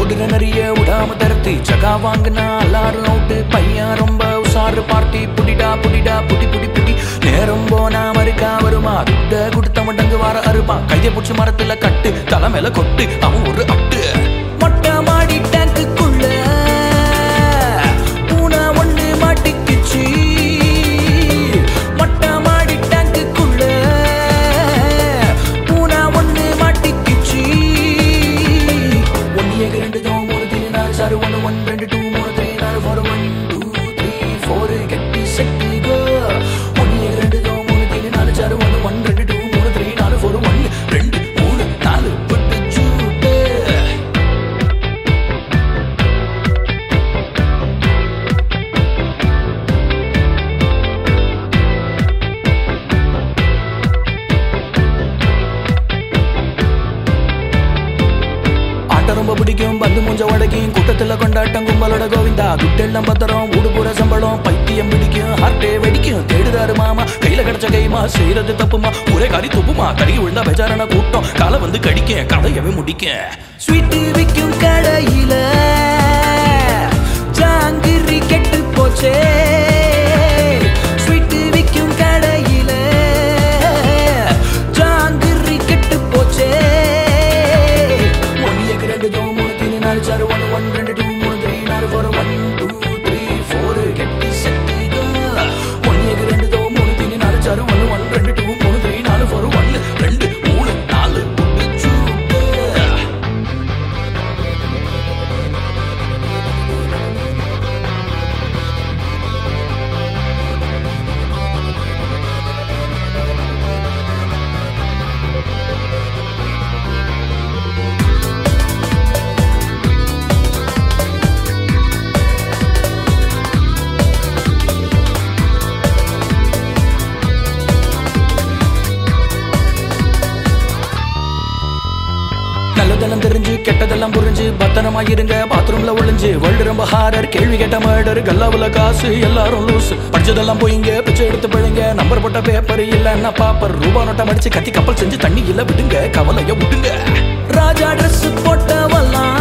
ஓடுற நிறைய விடாம தரத்து ஜகா வாங்கினா எல்லாரும் அவுட்டு பையன் ரொம்ப உசாரு பார்ட்டி புடிடா புடிடா புடி புடி புடி நேரம் போனா மறுக்கா வருமா துட்ட கொடுத்த மடங்கு வர அருப்பா கையை பிடிச்சி மரத்துல கட்டு தலை மேல கொட்டு அவன் ஒரு அட்டு மொட்டை மாடி டேங்குக்குள்ள பூனை ஒண்ணு மாட்டிக்குச்சு மொட்டை மாடி டேங்குக்குள்ள பூனை ஒண்ணு மாட்டிக்குச்சு 1 2 3 4 5 6 7 1 1 2 2 3 4 1 2 3 4 கெட்டி செட்டு கோ 1 2 3 4 5 6 1 1 2 2 3 4 4 1 2 3 4 பட்டு சூட்டு ரொம்ப பிடிக்கும் பந்து மூஞ்ச உடைக்கும் கூட்டத்துல கொண்டாட்டம் கும்பலோட கோவிந்தா துட்டெல்லாம் பத்திரம் ஊடு பூர சம்பளம் பைத்தியம் பிடிக்கும் ஹார்ட்டே வெடிக்கும் தேடுதாரு மாமா கையில கிடைச்ச கைமா செய்யறது தப்புமா ஒரே காரி துப்புமா கருகி விழுந்தா பெஜாரான கூட்டம் காலை வந்து கடிக்க கதையவே முடிக்க ஸ்வீட்டு விற்கும் கடையில ஜாங்கிரி கெட்டு போச்சே ஸ்வீட்டு விற்கும் கடையில ஜாங்கிரி கெட்டு போச்சே 1 2 3 4 5 6 1 1 2 2 3 4 4 1 2 3 4 கெட்டி செட்டு கோ 1 2 3 4 5 1 1 2 2 3 4 4 1 2 3 4 புட்டு சூட்டு நல்லதெல்லாம் தெரிஞ்சு கெட்டதெல்லாம் புரிஞ்சு பத்திரமா இருங்க பாத்ரூம்ல ஒளிஞ்சு வேர்ல்டு ரொம்ப ஹாரர் கேள்வி கேட்ட மர்டர் கல்லாவுல காசு எல்லாரும் லூஸ் படிச்சதெல்லாம் போயிங்க பிச்சை எடுத்து பழுங்க நம்பர் போட்ட பேப்பர் இல்லன்னா பாப்பர் ரூபா நோட்டை மடிச்சு கத்தி கப்பல் செஞ்சு தண்ணி இல்ல விடுங்க கவலைய விடுங்க ராஜா ட்ரெஸ் போட்டவெல்லாம்